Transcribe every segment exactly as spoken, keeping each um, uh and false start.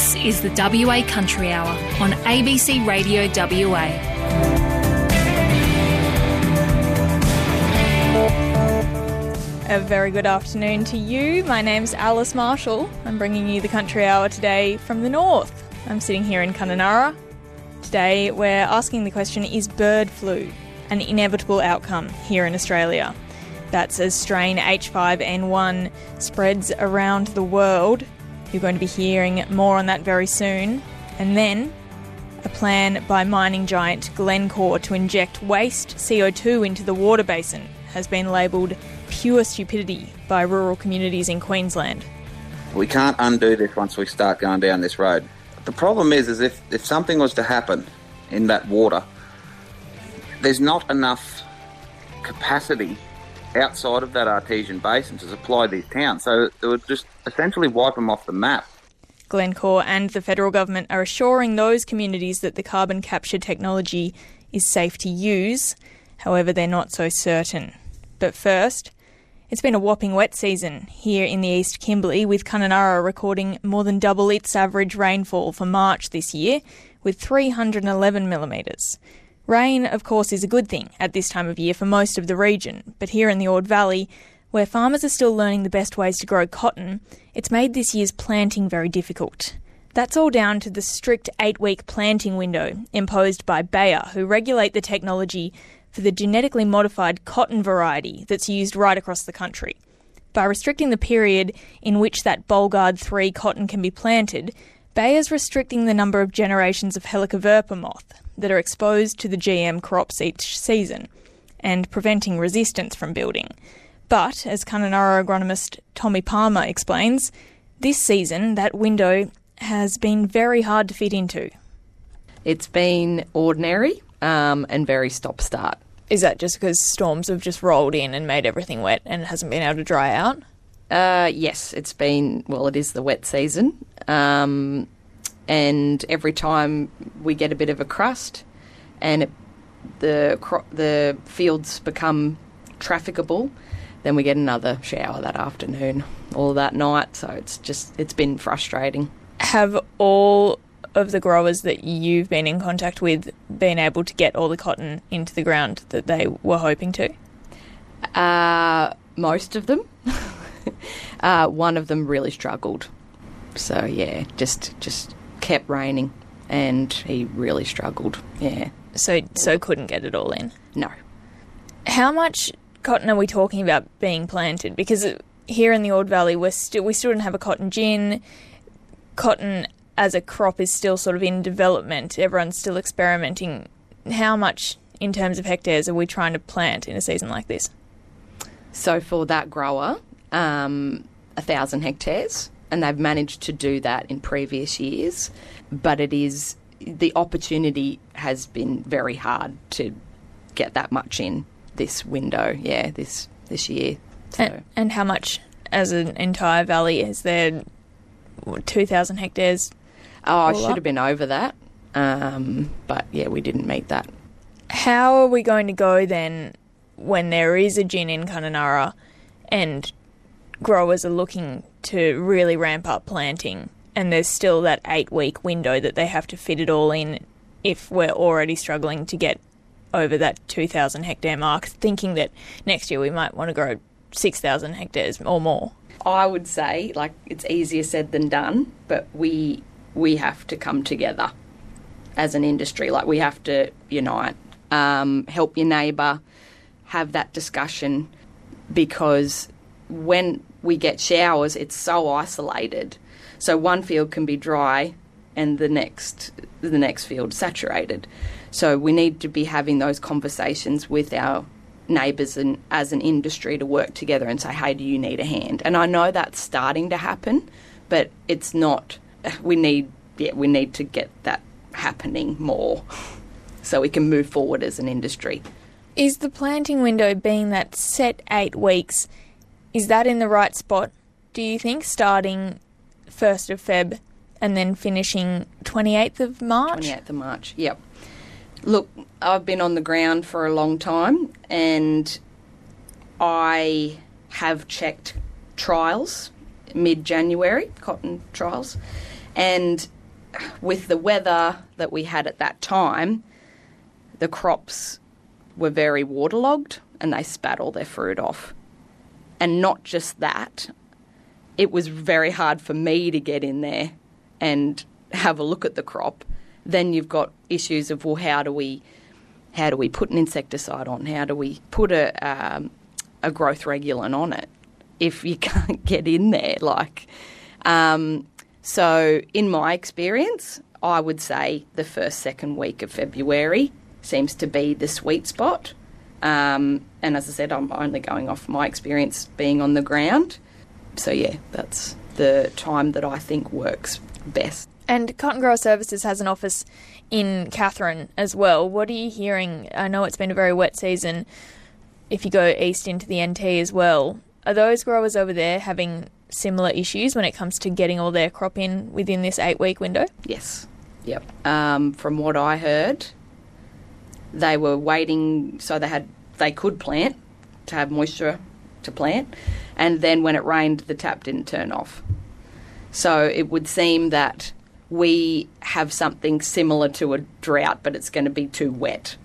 This is the W A Country Hour on A B C Radio W A. A very good afternoon to you. My name's Alice Marshall. I'm bringing you the Country Hour today from the north. I'm sitting here in Kununurra. Today we're asking the question, is bird flu an inevitable outcome here in Australia? That's as strain H five N one spreads around the world. You're going to be hearing more on that very soon. And then a plan by mining giant Glencore to inject waste C O two into the water basin has been labelled pure stupidity by rural communities in Queensland. We can't undo this once we start going down this road. The problem is, is if, if something was to happen in that water, there's not enough capacity outside of that artesian basin to supply these towns. So it would just essentially wipe them off the map. Glencore and the federal government are assuring those communities that the carbon capture technology is safe to use. However, they're not so certain. But first, it's been a whopping wet season here in the East Kimberley, with Kununurra recording more than double its average rainfall for March this year, with three hundred eleven millimetres. Rain, of course, is a good thing at this time of year for most of the region, but here in the Ord Valley, where farmers are still learning the best ways to grow cotton, it's made this year's planting very difficult. That's all down to the strict eight-week planting window imposed by Bayer, who regulate the technology for the genetically modified cotton variety that's used right across the country. By restricting the period in which that Bollgard three cotton can be planted, Bayer's restricting the number of generations of Helicoverpa moth that are exposed to the G M crops each season and preventing resistance from building. But, as Kununurra agronomist Tommy Palmer explains, this season that window has been very hard to fit into. It's been ordinary um, and very stop-start. Is that just because storms have just rolled in and made everything wet and it hasn't been able to dry out? Uh, yes, it's been, well, it is the wet season. Um, and every time we get a bit of a crust and it, the cro- the fields become trafficable, then we get another shower that afternoon or that night. So it's just, it's been frustrating. Have all of the growers that you've been in contact with been able to get all the cotton into the ground that they were hoping to? Uh, most of them. uh, one of them really struggled. So, yeah, just just kept raining and he really struggled, yeah. So, so couldn't get it all in? No. How much cotton are we talking about being planted? Because here in the Ord Valley, we're still, we still don't have a cotton gin. Cotton as a crop is still sort of in development. Everyone's still experimenting. How much, in terms of hectares, are we trying to plant in a season like this? So for that grower, um, a thousand hectares, and they've managed to do that in previous years. But it is, the opportunity has been very hard to get that much in this window, yeah, this this year. So. And, and how much as an entire valley is there? two thousand hectares? Oh, I should have been over that. Um, but, yeah, we didn't meet that. How are we going to go then when there is a gin in Kununurra and growers are looking to really ramp up planting and there's still that eight-week window that they have to fit it all in if we're already struggling to get over that two thousand hectare mark, thinking that next year we might want to grow six thousand hectares or more? I would say, like, it's easier said than done, but we we have to come together as an industry. Like, we have to unite, um, help your neighbour, have that discussion, because when we get showers, it's so isolated. So one field can be dry and the next the next field saturated. So we need to be having those conversations with our neighbours and as an industry to work together and say, hey, do you need a hand? And I know that's starting to happen, but it's not, we need, yeah, we need to get that happening more so we can move forward as an industry. Is the planting window being that set eight weeks, is that in the right spot, do you think, starting first of February and then finishing twenty-eighth of March? twenty-eighth of March, yep. Look, I've been on the ground for a long time and I have checked trials mid-January, cotton trials, And with the weather that we had at that time, the crops were very waterlogged and they spat all their fruit off. And not just that, it was very hard for me to get in there and have a look at the crop. Then you've got issues of, well, how do we how do we put an insecticide on? How do we put a um, a growth regulant on it if you can't get in there? Like, um, so in my experience, I would say the first, second week of February seems to be the sweet spot. Um, and as I said, I'm only going off my experience being on the ground. So, yeah, that's the time that I think works best. And Cotton Grower Services has an office in Katherine as well. What are you hearing? I know it's been a very wet season. If you go east into the N T as well, are those growers over there having similar issues when it comes to getting all their crop in within this eight-week window? Yes. Yep. Um, from what I heard, they were waiting so they had they could plant to have moisture to plant, and then when it rained, the tap didn't turn off. So it would seem that we have something similar to a drought, but it's going to be too wet.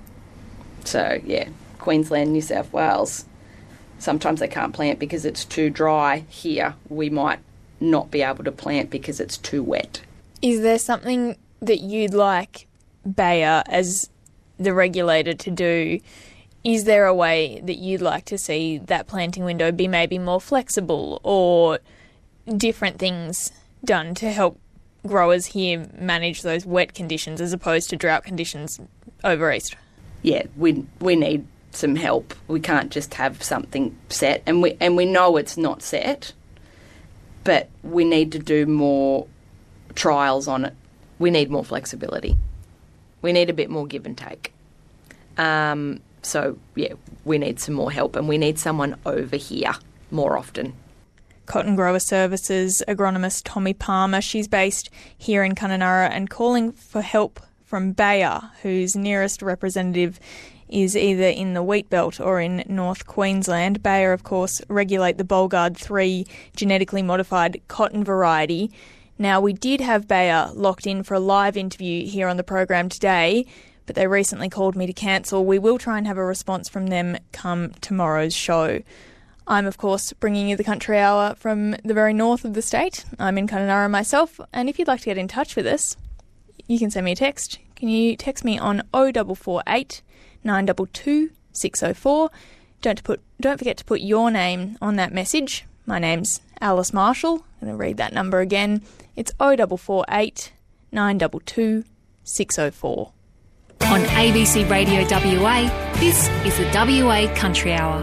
So, yeah, Queensland, New South Wales, sometimes they can't plant because it's too dry. Here, we might not be able to plant because it's too wet. Is there something that you'd like Bayer as the regulator to do? Is there a way that you'd like to see that planting window be maybe more flexible or different things done to help growers here manage those wet conditions as opposed to drought conditions over east? Yeah, we we need some help. We can't just have something set, and we and we know it's not set, but we need to do more trials on it. We need more flexibility. We need a bit more give and take. Um, so, yeah, we need some more help, and we need someone over here more often. Cotton Grower Services agronomist Tommy Palmer. She's based here in Kununurra and calling for help from Bayer, whose nearest representative is either in the wheat belt or in North Queensland. Bayer, of course, regulate the Bollgard three genetically modified cotton variety. Now, we did have Bayer locked in for a live interview here on the program today, but they recently called me to cancel. We will try and have a response from them come tomorrow's show. I'm, of course, bringing you the Country Hour from the very north of the state. I'm in Kununurra myself, and if you'd like to get in touch with us, you can send me a text. Can you text me on oh four four eight, nine two two, six oh four? Don't put, don't forget to put your name on that message. My name's Alice Marshall. I'm going to read that number again. It's oh four four eight, nine two two, six oh four. On A B C Radio W A, this is the W A Country Hour.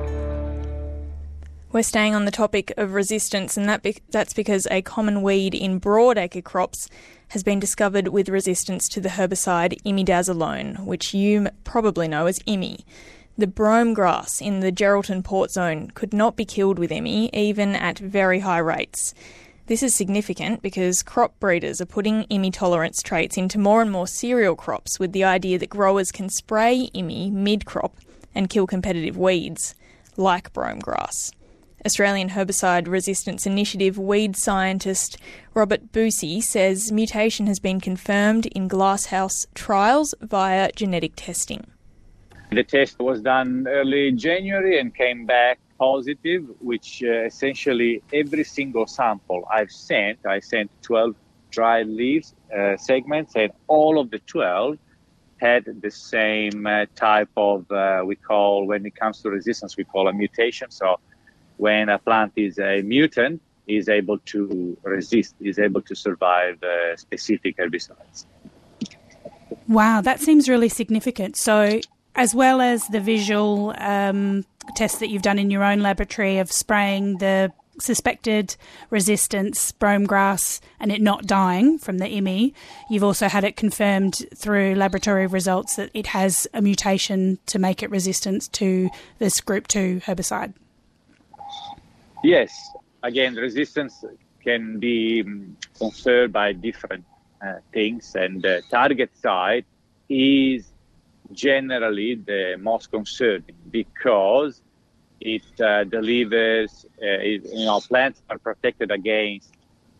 We're staying on the topic of resistance, and that be- that's because a common weed in broadacre crops has been discovered with resistance to the herbicide imidazolone, which you m- probably know as I M I. The brome grass in the Geraldton Port Zone could not be killed with I M I, even at very high rates. This is significant because crop breeders are putting I M I tolerance traits into more and more cereal crops with the idea that growers can spray I M I mid-crop and kill competitive weeds, like brome grass. Australian Herbicide Resistance Initiative weed scientist Robert Busey says mutation has been confirmed in glasshouse trials via genetic testing. The test was done early January and came back positive, which uh, essentially every single sample I've sent, I sent twelve dried leaves uh, segments, and all of the twelve had the same uh, type of, uh, we call, when it comes to resistance, we call a mutation. So when a plant is a mutant, is able to resist, is able to survive uh, specific herbicides. Wow, that seems really significant. So as well as the visual um, tests that you've done in your own laboratory of spraying the suspected resistance brome grass and it not dying from the I M I, you've also had it confirmed through laboratory results that it has a mutation to make it resistant to this group two herbicide. Yes. Again, resistance can be conferred by different uh, things, and the target site is generally the most concerning because it uh, delivers, uh, it, you know, plants are protected against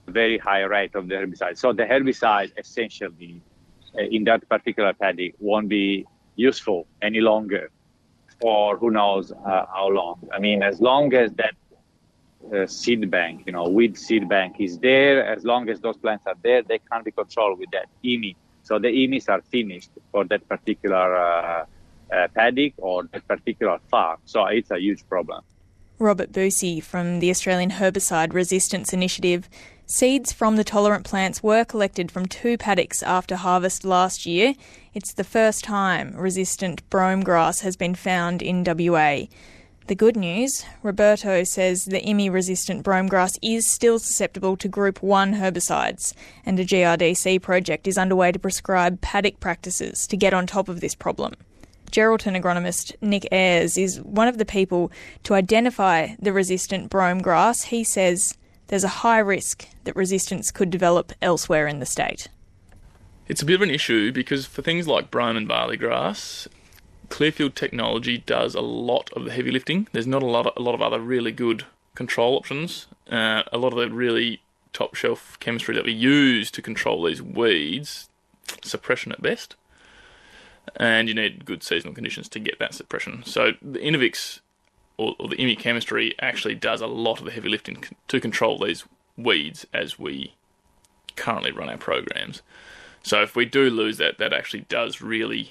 very high rate of the herbicide. So the herbicide essentially uh, in that particular paddock won't be useful any longer for who knows uh, how long. I mean, as long as that uh, seed bank, you know, weed seed bank is there, as long as those plants are there, they can't be controlled with that E M I. So the E M Is are finished for that particular uh, uh, paddock or that particular farm. So it's a huge problem. Robert Busey from the Australian Herbicide Resistance Initiative. Seeds from the tolerant plants were collected from two paddocks after harvest last year. It's the first time resistant brome grass has been found in W A. The good news, Roberto says the I M I-resistant brome grass is still susceptible to Group one herbicides, and a G R D C project is underway to prescribe paddock practices to get on top of this problem. Geraldton agronomist Nick Ayres is one of the people to identify the resistant brome grass. He says there's a high risk that resistance could develop elsewhere in the state. It's a bit of an issue because for things like brome and barley grass, Clearfield Technology does a lot of the heavy lifting. There's not a lot of, a lot of other really good control options. Uh, a lot of the really top-shelf chemistry that we use to control these weeds, suppression at best. And you need good seasonal conditions to get that suppression. So the Innovix, or, or the I M I chemistry, actually does a lot of the heavy lifting to control these weeds as we currently run our programs. So if we do lose that, that actually does really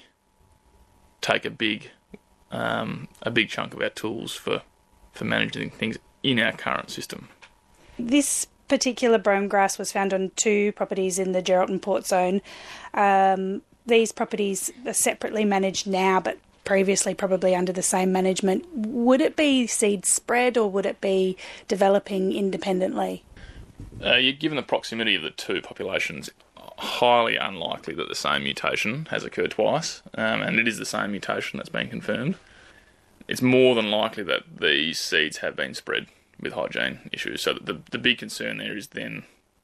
take a big um, a big chunk of our tools for, for managing things in our current system. This particular brome grass was found on two properties in the Geraldton Port Zone. Um, these properties are separately managed now, but previously probably under the same management. Would it be seed spread or would it be developing independently? Uh, you're given the proximity of the two populations, highly unlikely that the same mutation has occurred twice, um, and it is the same mutation that's been confirmed. It's more than likely that these seeds have been spread with hygiene issues. So that the, the big concern there is then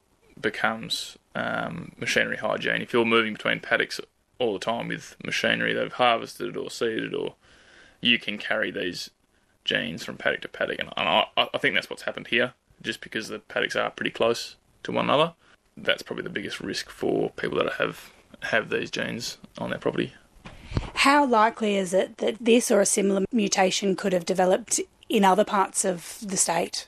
becomes um, machinery hygiene. If you're moving between paddocks all the time with machinery they've harvested or seeded, or you can carry these genes from paddock to paddock, and I, I think that's what's happened here, just because the paddocks are pretty close to one another. That's probably the biggest risk for people that have have these genes on their property. How likely is it that this or a similar mutation could have developed in other parts of the state?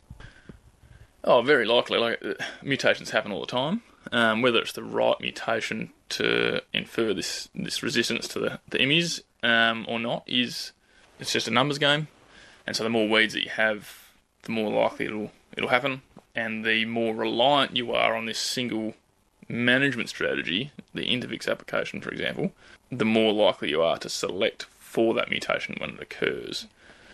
Oh, very likely. Like uh, mutations happen all the time. Um, whether it's the right mutation to infer this, this resistance to the, the I M Is um, or not is it's just a numbers game. And so the more weeds that you have, the more likely it'll it'll happen. And the more reliant you are on this single management strategy, the Intervix application, for example, the more likely you are to select for that mutation when it occurs.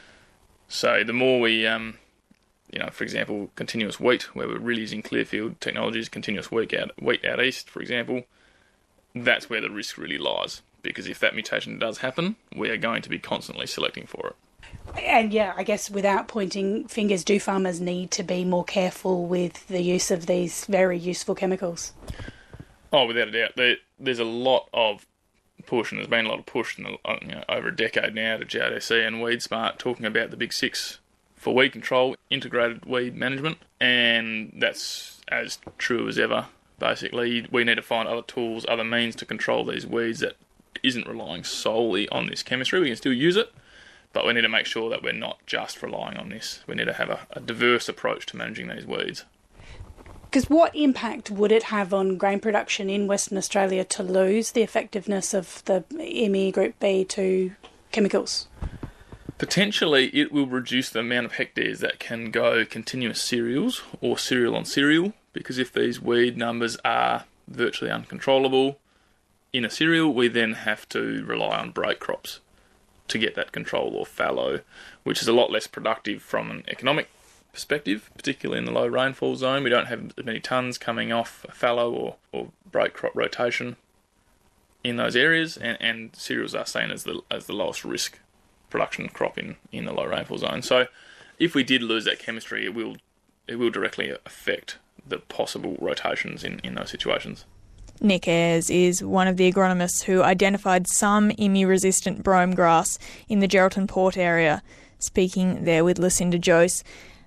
So the more we, um, you know, for example, continuous wheat, where we're really using Clearfield Technologies, continuous wheat out, wheat out east, for example, that's where the risk really lies. Because if that mutation does happen, we are going to be constantly selecting for it. And yeah, I guess without pointing fingers, do farmers need to be more careful with the use of these very useful chemicals? Oh, without a doubt. There, there's a lot of push, and there's been a lot of push in the, you know, over a decade now to G R D C and WeedSmart talking about the big six for weed control, integrated weed management, and that's as true as ever, basically. We need to find other tools, other means to control these weeds that isn't relying solely on this chemistry. We can still use it, but we need to make sure that we're not just relying on this. We need to have a, a diverse approach to managing these weeds. Because what impact would it have on grain production in Western Australia to lose the effectiveness of the I M I Group B to chemicals? Potentially, it will reduce the amount of hectares that can go continuous cereals or cereal on cereal, because if these weed numbers are virtually uncontrollable in a cereal, we then have to rely on break crops to get that control, or fallow, which is a lot less productive from an economic perspective, particularly in the low rainfall zone. We don't have as many tonnes coming off fallow or, or break crop rotation in those areas, and, and cereals are seen as the as the lowest risk production crop in, in the low rainfall zone. So if we did lose that chemistry, it will it will directly affect the possible rotations in, in those situations. Nick Ayres is one of the agronomists who identified some I M I-resistant brome grass in the Geraldton Port area, speaking there with Lucinda Jose.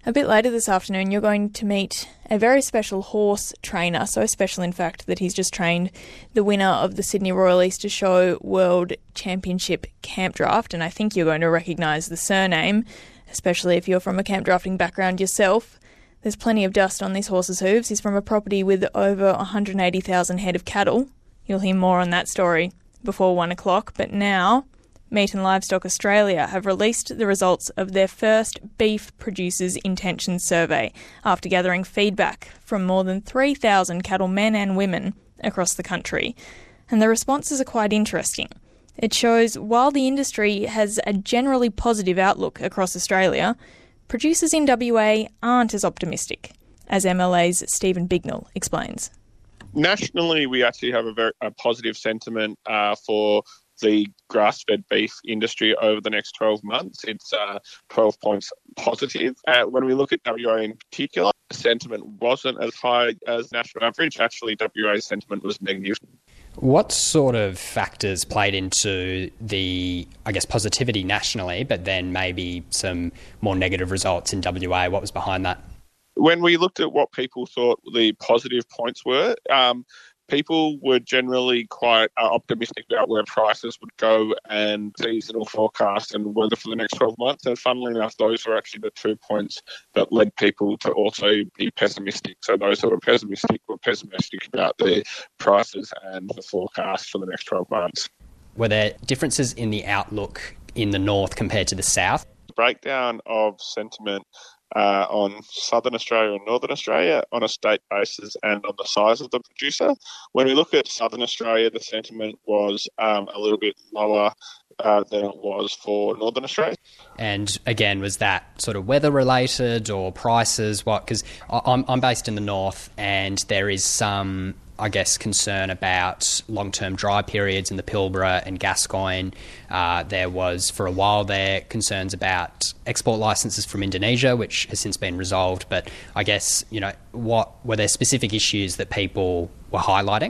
A bit later this afternoon, you're going to meet a very special horse trainer, so special in fact that he's just trained the winner of the Sydney Royal Easter Show World Championship Camp Draft, and I think you're going to recognise the surname, especially if you're from a camp drafting background yourself. There's plenty of dust on this horse's hooves. He's from a property with over one hundred eighty thousand head of cattle. You'll hear more on that story before one o'clock, but now Meat and Livestock Australia have released the results of their first Beef Producers Intentions Survey after gathering feedback from more than three thousand cattlemen and women across the country. And the responses are quite interesting. It shows while the industry has a generally positive outlook across Australia, producers in W A aren't as optimistic, as M L A's Stephen Bignell explains. Nationally, we actually have a very a positive sentiment uh, for the grass-fed beef industry over the next twelve months. It's uh, twelve points positive. Uh, when we look at W A in particular, sentiment wasn't as high as national average. Actually, W A's sentiment was negative. What sort of factors played into the, I guess, positivity nationally, but then maybe some more negative results in W A? What was behind that? When we looked at what people thought the positive points were, um, people were generally quite uh, optimistic about where prices would go and seasonal forecasts and weather for the next twelve months. And funnily enough, those were actually the two points that led people to also be pessimistic. So those who were pessimistic were pessimistic about the prices and the forecast for the next twelve months. Were there differences in the outlook in the north compared to the south? Breakdown of sentiment Uh, on Southern Australia and Northern Australia on a state basis and on the size of the producer. When we look at Southern Australia, the sentiment was um, a little bit lower uh, than it was for Northern Australia. And again, was that sort of weather related or prices? What? Because I'm, I'm based in the north and there is some, I guess, concern about long-term dry periods in the Pilbara and Gascoyne. Uh, there was, for a while there, concerns about export licences from Indonesia, which has since been resolved. But I guess, you know, what were there specific issues that people were highlighting?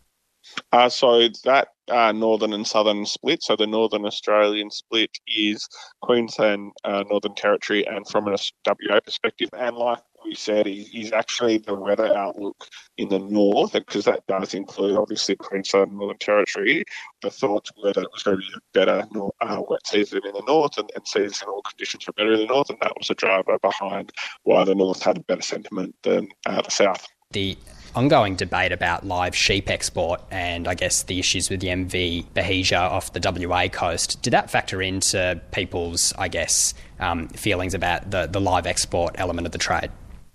Uh, so that uh, northern and southern split, so the Northern Australian split is Queensland, uh, Northern Territory, and from a W A perspective, and like we said, is actually the weather outlook in the north, because that does include obviously Queensland and Northern Territory. The thoughts were that it was going to be a better uh, wet season in the north, and, and seasonal conditions were better in the north, and that was a driver behind why the north had a better sentiment than uh, the south. The ongoing debate about live sheep export and I guess the issues with the M V Bahija off the W A coast, did that factor into people's, I guess, um, feelings about the, the live export element of the trade?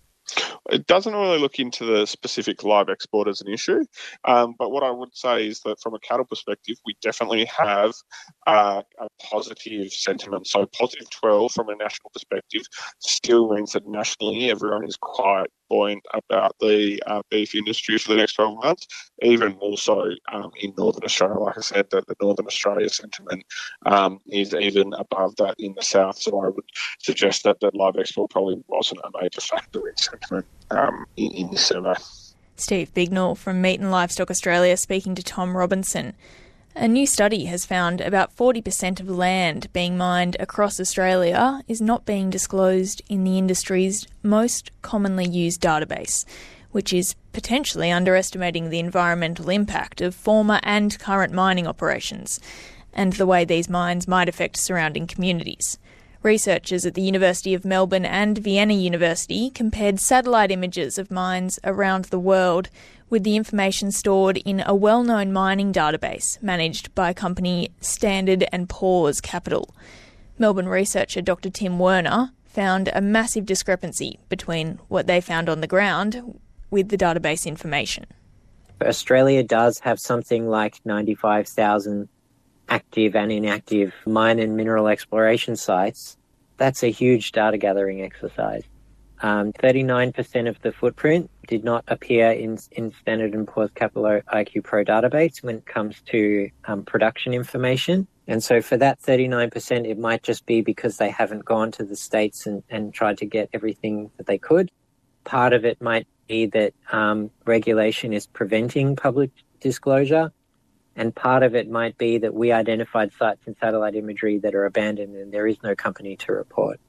It doesn't really look into the specific live export as an issue, um, but what I would say is that from a cattle perspective, we definitely have uh, a positive sentiment. So positive twelve from a national perspective still means that nationally everyone is quite buoyant about the uh, beef industry for the next twelve months, even more so um, in Northern Australia. Like I said, that the Northern Australia sentiment um, is even above that in the south. So I would suggest that, that live export probably wasn't a major factor in sentiment um, in, in this survey. Steve Bignell from Meat and Livestock Australia speaking to Tom Robinson. A new study has found about forty percent of land being mined across Australia is not being disclosed in the industry's most commonly used database, which is potentially underestimating the environmental impact of former and current mining operations and the way these mines might affect surrounding communities. Researchers at the University of Melbourne and Vienna University compared satellite images of mines around the world with the information stored in a well-known mining database managed by company Standard and Poor's Capital. Melbourne researcher Doctor Tim Werner found a massive discrepancy between what they found on the ground with the database information. Australia does have something like ninety-five thousand active and inactive mine and mineral exploration sites. That's a huge data gathering exercise. Um, thirty-nine percent of the footprint did not appear in, in Standard and Poor's Capital I Q Pro database when it comes to um, production information. And so for that thirty-nine percent, it might just be because they haven't gone to the States and, and tried to get everything that they could. Part of it might be that um, regulation is preventing public disclosure. And part of it might be that we identified sites in satellite imagery that are abandoned and there is no company to report.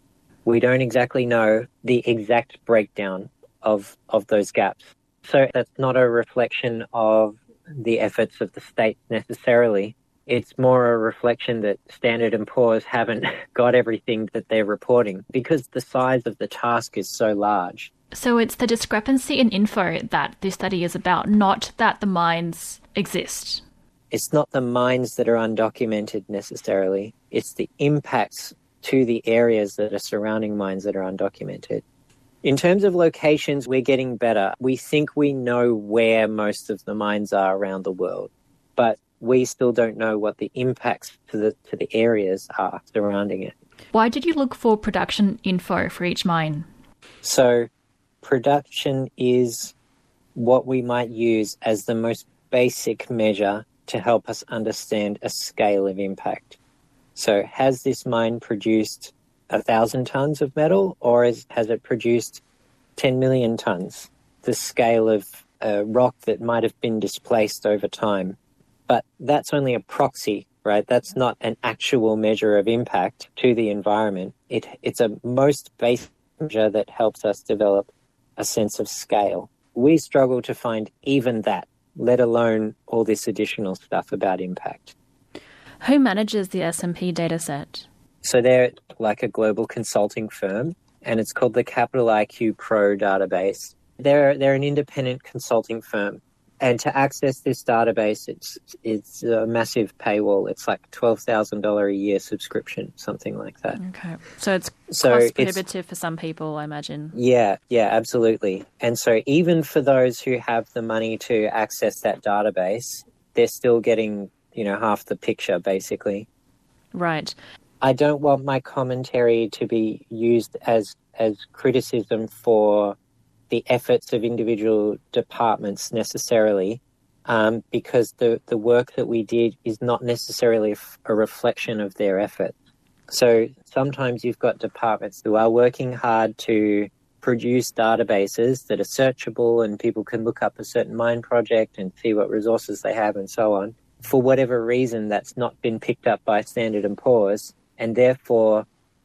We don't exactly know the exact breakdown of of those gaps. So that's not a reflection of the efforts of the state necessarily. It's more a reflection that Standard and Poor's haven't got everything that they're reporting because the size of the task is so large. So it's the discrepancy in info that this study is about, not that the mines exist. It's not the mines that are undocumented necessarily. It's the impacts to the areas that are surrounding mines that are undocumented. In terms of locations, we're getting better. We think we know where most of the mines are around the world, but we still don't know what the impacts to the to the areas are surrounding it. Why did you look for production info for each mine? So production is what we might use as the most basic measure to help us understand a scale of impact. So has this mine produced a thousand tonnes of metal, or is, has it produced ten million tonnes? The scale of uh, rock that might have been displaced over time. But that's only a proxy, right? That's not an actual measure of impact to the environment. It, it's a most basic measure that helps us develop a sense of scale. We struggle to find even that, let alone all this additional stuff about impact. Who manages the S and P dataset? So they're like a global consulting firm, and it's called the Capital I Q Pro database. They're they're an independent consulting firm, and to access this database, it's it's a massive paywall. It's like twelve thousand dollars a year subscription, something like that. Okay, so it's so cost prohibitive for some people, I imagine. Yeah, yeah, absolutely. And so even for those who have the money to access that database, they're still getting, you know, half the picture, basically. Right. I don't want my commentary to be used as as criticism for the efforts of individual departments necessarily, um, because the, the work that we did is not necessarily a reflection of their effort. So sometimes you've got departments who are working hard to produce databases that are searchable and people can look up a certain mine project and see what resources they have and so on. For whatever reason, that's not been picked up by Standard and Poor's, and therefore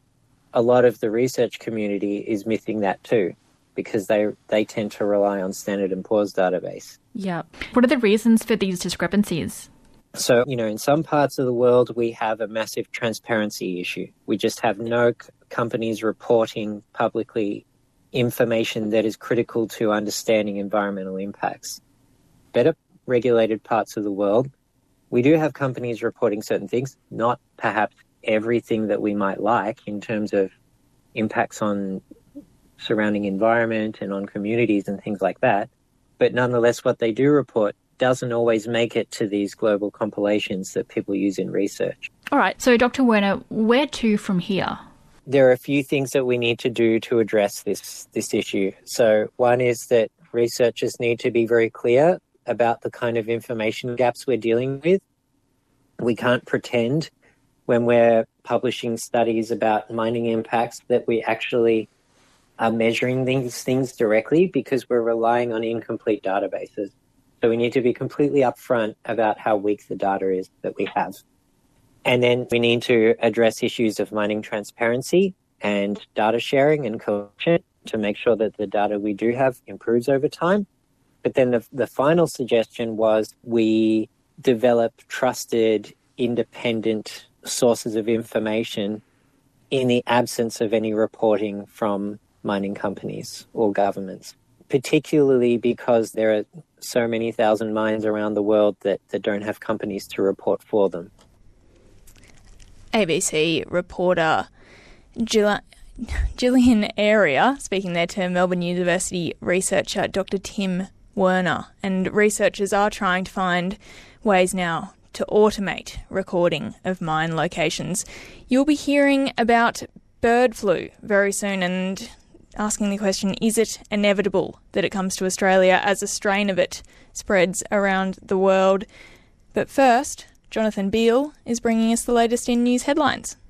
a lot of the research community is missing that too, because they they tend to rely on Standard and Poor's database. Yeah. What are the reasons for these discrepancies? So, you know, in some parts of the world, we have a massive transparency issue. We just have no c- companies reporting publicly information that is critical to understanding environmental impacts. Better regulated parts of the world, we do have companies reporting certain things, not perhaps everything that we might like in terms of impacts on surrounding environment and on communities and things like that. But nonetheless, what they do report doesn't always make it to these global compilations that people use in research. All right. So, Doctor Werner, where to from here? There are a few things that we need to do to address this, this issue. So one is that researchers need to be very clear about the kind of information gaps we're dealing with. We can't pretend when we're publishing studies about mining impacts that we actually are measuring these things directly, because we're relying on incomplete databases. So we need to be completely upfront about how weak the data is that we have. And then we need to address issues of mining transparency and data sharing and collection to make sure that the data we do have improves over time. But then the, the final suggestion was we develop trusted, independent sources of information in the absence of any reporting from mining companies or governments, particularly because there are so many thousand mines around the world that, that don't have companies to report for them. A B C reporter Gill- Gillian Area speaking there to Melbourne University researcher Doctor Tim Werner, and researchers are trying to find ways now to automate recording of mine locations. You'll be hearing about bird flu very soon and asking the question, is it inevitable that it comes to Australia as a strain of it spreads around the world? But first, Jonathan Beale is bringing us the latest in news headlines.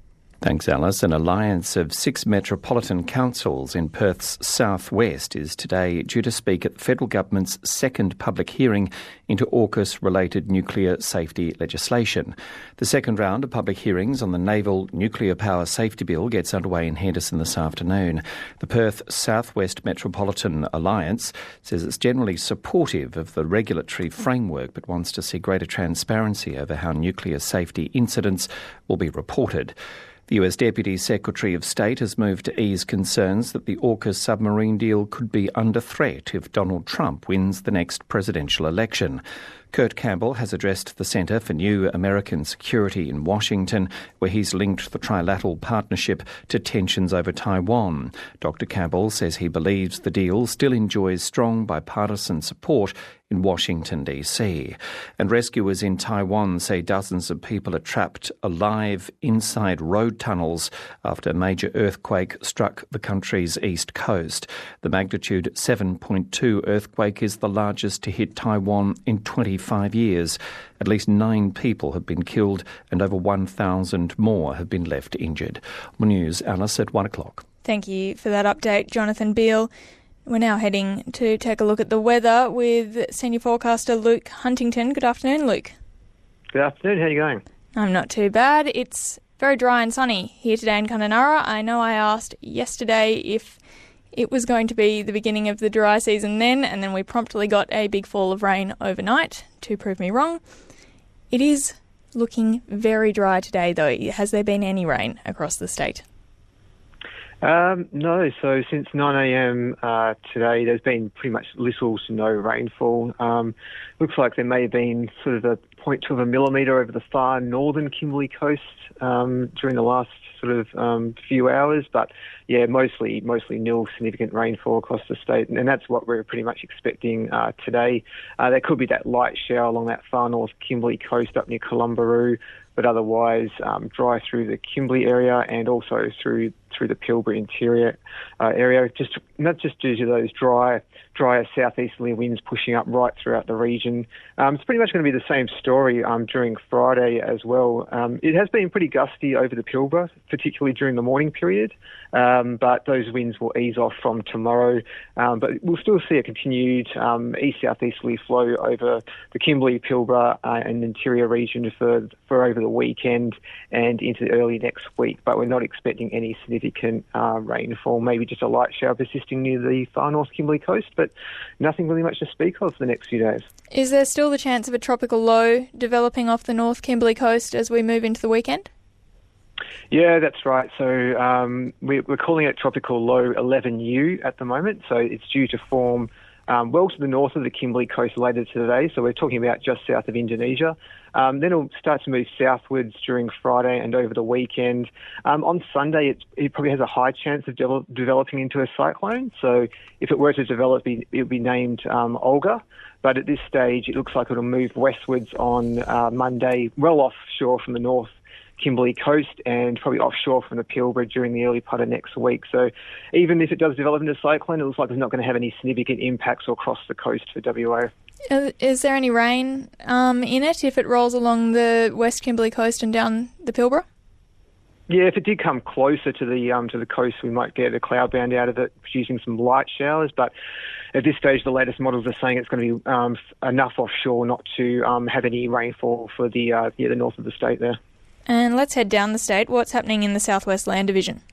Thanks, Alice. An alliance of six metropolitan councils in Perth's southwest is today due to speak at the federal government's second public hearing into AUKUS-related nuclear safety legislation. The second round of public hearings on the Naval Nuclear Power Safety Bill gets underway in Henderson this afternoon. The Perth Southwest Metropolitan Alliance says it's generally supportive of the regulatory framework but wants to see greater transparency over how nuclear safety incidents will be reported. The U S Deputy Secretary of State has moved to ease concerns that the AUKUS submarine deal could be under threat if Donald Trump wins the next presidential election. Kurt Campbell has addressed the Centre for New American Security in Washington, where he's linked the trilateral partnership to tensions over Taiwan. Doctor Campbell says he believes the deal still enjoys strong bipartisan support in Washington, D C. And rescuers in Taiwan say dozens of people are trapped alive inside road tunnels after a major earthquake struck the country's east coast. The magnitude seven point two earthquake is the largest to hit Taiwan in twenty-five years. At least nine people have been killed and over one thousand more have been left injured. More news, Alice, at one o'clock. Thank you for that update, Jonathan Beale. We're now heading to take a look at the weather with senior forecaster Luke Huntington. Good afternoon, Luke. Good afternoon. How are you going? I'm not too bad. It's very dry and sunny here today in Kununurra. I know I asked yesterday if it was going to be the beginning of the dry season then, and then we promptly got a big fall of rain overnight to prove me wrong. It is looking very dry today, though. Has there been any rain across the state? Um, no, so since nine a.m. uh, today, there's been pretty much little to no rainfall. Um, looks like there may have been sort of a point two of a millimetre over the far northern Kimberley coast um, during the last sort of um, few hours, but yeah, mostly mostly nil significant rainfall across the state, and that's what we're pretty much expecting uh, today. Uh, there could be that light shower along that far north Kimberley coast up near Columbaroo, but otherwise um, dry through the Kimberley area and also through through the Pilbara interior uh, area, just not just due to those dry, drier southeasterly winds pushing up right throughout the region. Um, it's pretty much going to be the same story um, during Friday as well. Um, it has been pretty gusty over the Pilbara, particularly during the morning period, um, but those winds will ease off from tomorrow. Um, but we'll still see a continued um, east-southeasterly flow over the Kimberley, Pilbara uh, and interior region for, for over the weekend and into early next week, but we're not expecting any significant uh, rainfall, maybe just a light shower persisting near the far north Kimberley coast, but nothing really much to speak of for the next few days. Is there still the chance of a tropical low developing off the north Kimberley coast as we move into the weekend? Yeah, that's right. So um, we're, we're calling it tropical low eleven U at the moment, so it's due to form Um, well to the north of the Kimberley coast later today, so we're talking about just south of Indonesia. Um, then it'll start to move southwards during Friday and over the weekend. Um, on Sunday, it, it probably has a high chance of de- developing into a cyclone. So if it were to develop, it would be named um, Olga. But at this stage, it looks like it'll move westwards on uh, Monday, well offshore from the north Kimberley coast and probably offshore from the Pilbara during the early part of next week. So even if it does develop into a cyclone, it looks like it's not going to have any significant impacts across the coast for W A. Is there any rain um, in it if it rolls along the West Kimberley coast and down the Pilbara? Yeah, if it did come closer to the um, to the coast, we might get a cloud band out of it, producing some light showers. But at this stage, the latest models are saying it's going to be um, enough offshore not to um, have any rainfall for the uh, yeah, the north of the state there. And let's head down the state. What's happening in the Southwest Land Division?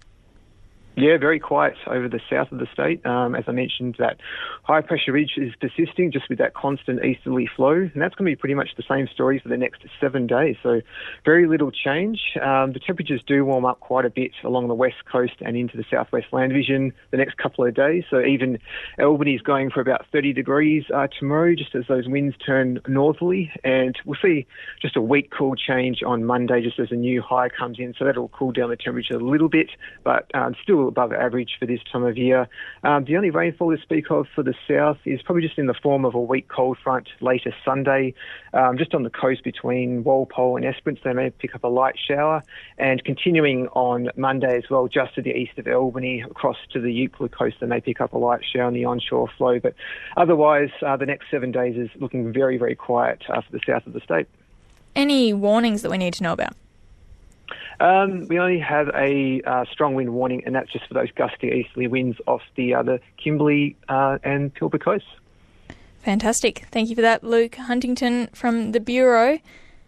Yeah, very quiet over the south of the state. Um, as I mentioned, that high pressure ridge is persisting just with that constant easterly flow, and that's going to be pretty much the same story for the next seven days. So very little change. Um, the temperatures do warm up quite a bit along the west coast and into the Southwest Land Division the next couple of days. So even Albany is going for about thirty degrees uh, tomorrow, just as those winds turn northerly, and we'll see just a weak cool change on Monday, just as a new high comes in. So that'll cool down the temperature a little bit, but um, still above average for this time of year. Um, the only rainfall to speak of for the south is probably just in the form of a weak cold front later Sunday, um, just on the coast between Walpole and Esperance. They may pick up a light shower, and continuing on Monday as well, just to the east of Albany, across to the Euclid coast, they may pick up a light shower on the onshore flow. But otherwise, uh, the next seven days is looking very, very quiet uh, for the south of the state. Any warnings that we need to know about? Um, we only have a uh, strong wind warning, and that's just for those gusty easterly winds off the uh, the Kimberley uh, and Pilbara coasts. Fantastic. Thank you for that, Luke Huntington from the Bureau.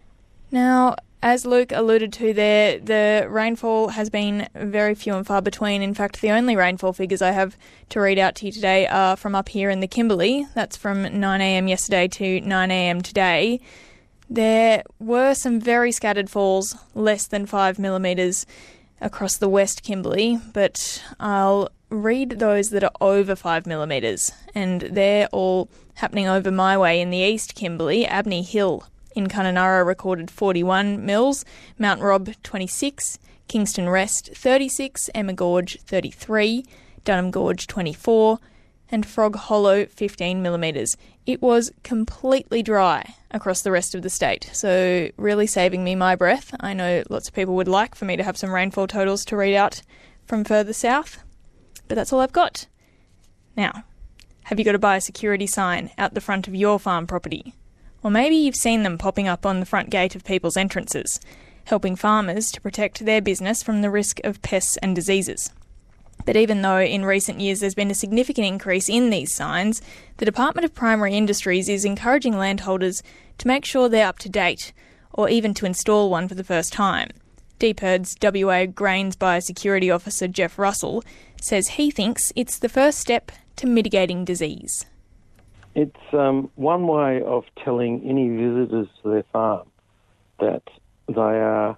Now, as Luke alluded to there, the rainfall has been very few and far between. In fact, the only rainfall figures I have to read out to you today are from up here in the Kimberley. That's from nine a.m. yesterday to nine a.m. today. There were some very scattered falls, less than five millimetres across the West Kimberley, but I'll read those that are over five millimetres, and they're all happening over my way in the East Kimberley. Abney Hill in Kununurra recorded forty-one mils, Mount Rob twenty-six, Kingston Rest thirty-six, Emma Gorge thirty-three, Dunham Gorge twenty-four, and Frog Hollow fifteen millimetres. It was completely dry across the rest of the state, so really saving me my breath. I know lots of people would like for me to have some rainfall totals to read out from further south, but that's all I've got. Now, have you got a biosecurity sign out the front of your farm property? Or maybe you've seen them popping up on the front gate of people's entrances, helping farmers to protect their business from the risk of pests and diseases. But even though in recent years there's been a significant increase in these signs, the Department of Primary Industries is encouraging landholders to make sure they're up to date, or even to install one for the first time. DPIRD's W A Grains Biosecurity Officer Jeff Russell says he thinks it's the first step to mitigating disease. It's um, one way of telling any visitors to their farm that they are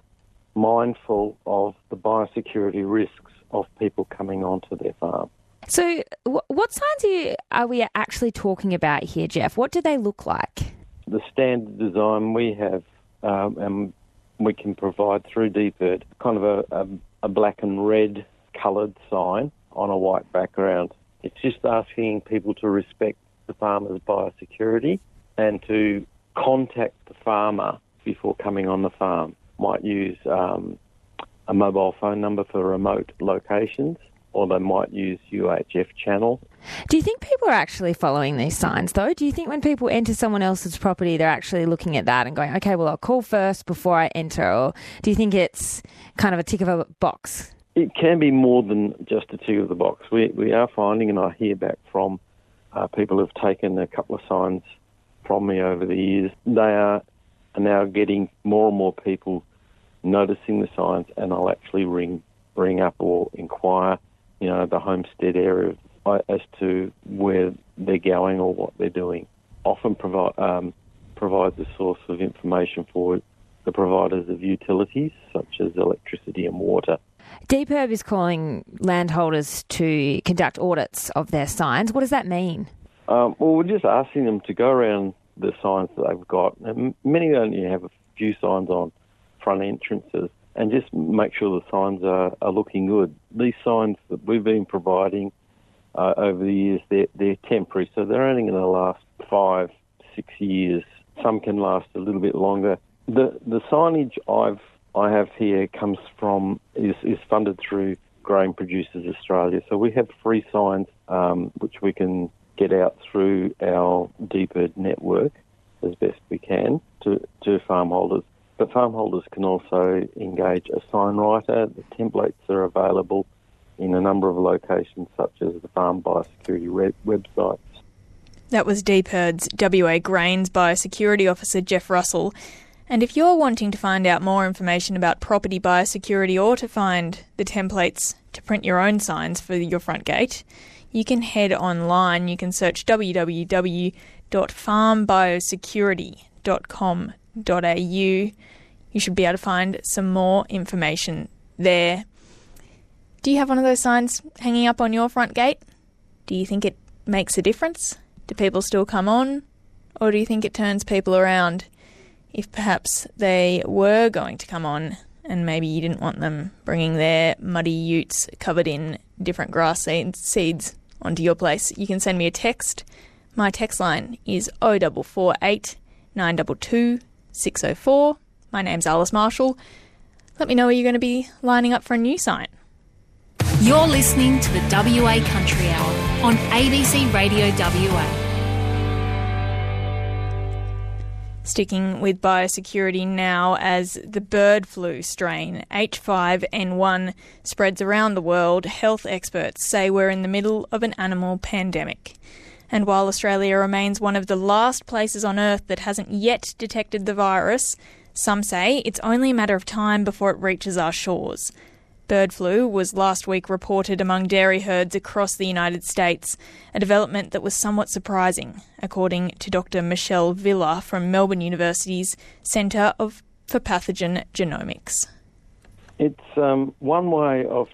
mindful of the biosecurity risks of people coming onto their farm. So what signs are, you, are we actually talking about here, Jeff? What do they look like? The standard design we have, um, and we can provide through D P I R D, kind of a, a, a black and red coloured sign on a white background. It's just asking people to respect the farmer's biosecurity and to contact the farmer before coming on the farm. Might use um, a mobile phone number for remote locations, or they might use U H F channel. Do you think people are actually following these signs, though? Do you think when people enter someone else's property, they're actually looking at that and going, okay, well, I'll call first before I enter? Or do you think it's kind of a tick of a box? It can be more than just a tick of the box. We we are finding, and I hear back from uh, people who've taken a couple of signs from me over the years, they are, are now getting more and more people noticing the signs, and I'll actually ring, ring up or inquire, you know, the homestead area as to where they're going or what they're doing. Often provide um, provides a source of information for the providers of utilities such as electricity and water. D P I R D is calling landholders to conduct audits of their signs. What does that mean? Um, well, we're just asking them to go around the signs that they've got. And many only have a few signs on front entrances, and just make sure the signs are, are looking good. These signs that we've been providing uh, over the years, they're, they're temporary, so they're only going to last five, six years. Some can last a little bit longer. The the signage I've I have here comes from is, is funded through Grain Producers Australia. So we have free signs um, which we can get out through our D P I R D network as best we can to, to farm holders. But farm holders can also engage a sign writer. The templates are available in a number of locations such as the Farm Biosecurity web- websites. That was D P I R D's W A Grains Biosecurity Officer Jeff Russell. And if you're wanting to find out more information about property biosecurity or to find the templates to print your own signs for your front gate, you can head online. You can search w w w dot farm biosecurity dot com dot a u. You should be able to find some more information there. Do you have one of those signs hanging up on your front gate? Do you think it makes a difference? Do people still come on? Or do you think it turns people around if perhaps they were going to come on and maybe you didn't want them bringing their muddy utes covered in different grass seeds onto your place? You can send me a text. My text line is oh four four eight, nine two two, six oh four. My name's Alice Marshall. Let me know where you're going to be lining up for a new sign. You're listening to the W A Country Hour on A B C Radio W A. Sticking with biosecurity now, as the bird flu strain H five N one spreads around the world, health experts say we're in the middle of an animal pandemic. And while Australia remains one of the last places on Earth that hasn't yet detected the virus, some say it's only a matter of time before it reaches our shores. Bird flu was last week reported among dairy herds across the United States, a development that was somewhat surprising, according to Doctor Michelle Villa from Melbourne University's Centre of, for Pathogen Genomics. It's um, one way of...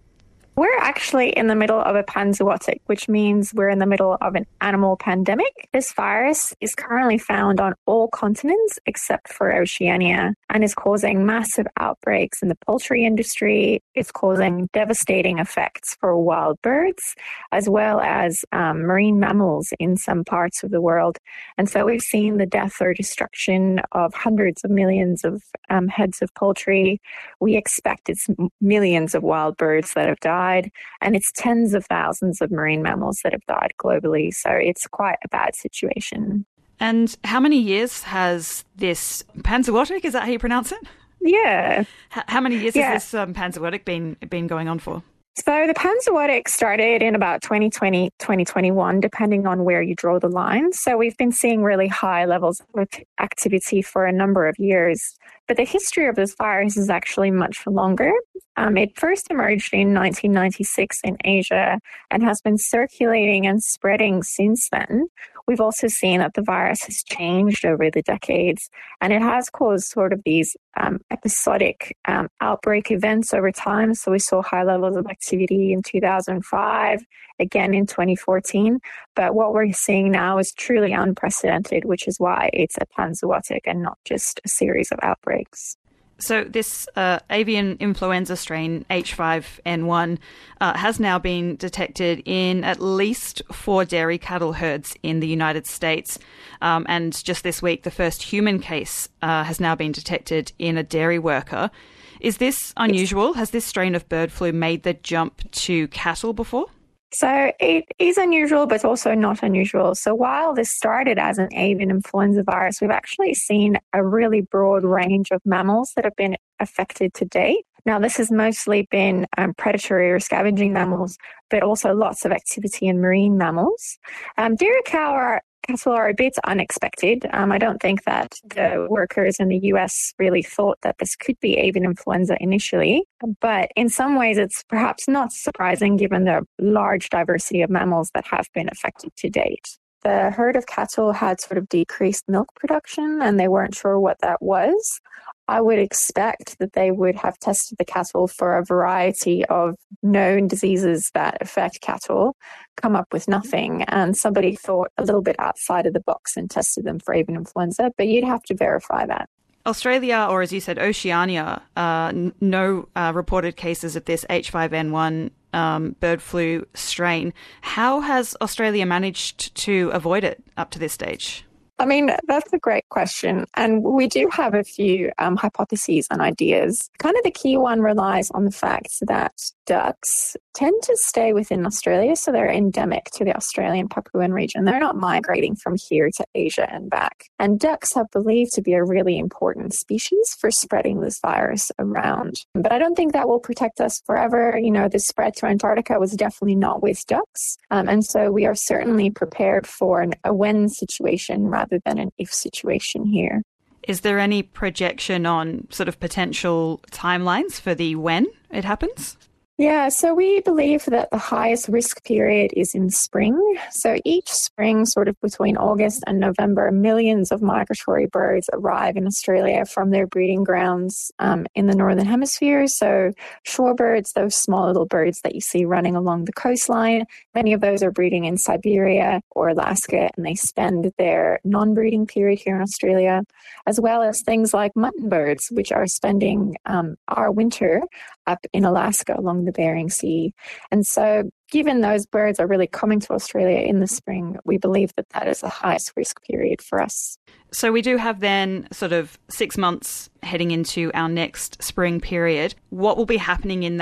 We're actually in the middle of a panzootic, which means we're in the middle of an animal pandemic. This virus is currently found on all continents except for Oceania and is causing massive outbreaks in the poultry industry. It's causing devastating effects for wild birds as well as um, marine mammals in some parts of the world. And so we've seen the death or destruction of hundreds of millions of um, heads of poultry. We expect it's millions of wild birds that have died. And it's tens of thousands of marine mammals that have died globally. So it's quite a bad situation. And how many years has this panzootic, is that how you pronounce it? Yeah. H- how many years yeah. has this um, panzootic been, been going on for? So the panzootic started in about twenty twenty, twenty twenty-one, depending on where you draw the line. So we've been seeing really high levels of activity for a number of years. But the history of this virus is actually much longer. Um, it first emerged in nineteen ninety-six in Asia and has been circulating and spreading since then. We've also seen that the virus has changed over the decades, and it has caused sort of these um, episodic um, outbreak events over time. So we saw high levels of activity in two thousand five, again in twenty fourteen. But what we're seeing now is truly unprecedented, which is why it's a panzootic and not just a series of outbreaks. So this uh, avian influenza strain H five N one uh, has now been detected in at least four dairy cattle herds in the United States. Um, and just this week, the first human case uh, has now been detected in a dairy worker. Is this unusual? Has this strain of bird flu made the jump to cattle before? So it is unusual, but also not unusual. So while this started as an avian influenza virus, we've actually seen a really broad range of mammals that have been affected to date. Now, this has mostly been um, predatory or scavenging mammals, but also lots of activity in marine mammals. Um, dairy cow are Cattle are a bit unexpected. Um, I don't think that the workers in the U S really thought that this could be avian influenza initially, but in some ways it's perhaps not surprising given the large diversity of mammals that have been affected to date. The herd of cattle had sort of decreased milk production and they weren't sure what that was. I would expect that they would have tested the cattle for a variety of known diseases that affect cattle, come up with nothing, and somebody thought a little bit outside of the box and tested them for avian influenza, but you'd have to verify that. Australia, or as you said, Oceania, uh, n- no uh, reported cases of this H five N one um, bird flu strain. How has Australia managed to avoid it up to this stage? I mean, that's a great question. And we do have a few um, hypotheses and ideas. Kind of the key one relies on the fact that ducks tend to stay within Australia, so they're endemic to the Australian Papuan region. They're not migrating from here to Asia and back. And ducks are believed to be a really important species for spreading this virus around. But I don't think that will protect us forever. You know, the spread to Antarctica was definitely not with ducks. Um, and so we are certainly prepared for an, a when situation rather than an if situation here. Is there any projection on sort of potential timelines for the when it happens? Yeah, so we believe that the highest risk period is in spring. So each spring, sort of between August and November, millions of migratory birds arrive in Australia from their breeding grounds um, in the Northern Hemisphere. So shorebirds, those small little birds that you see running along the coastline, many of those are breeding in Siberia or Alaska, and they spend their non-breeding period here in Australia, as well as things like mutton birds, which are spending um, our winter up in Alaska along the Bering Sea. And so given those birds are really coming to Australia in the spring, we believe that that is the highest risk period for us. So we do have then sort of six months heading into our next spring period. What will be happening in that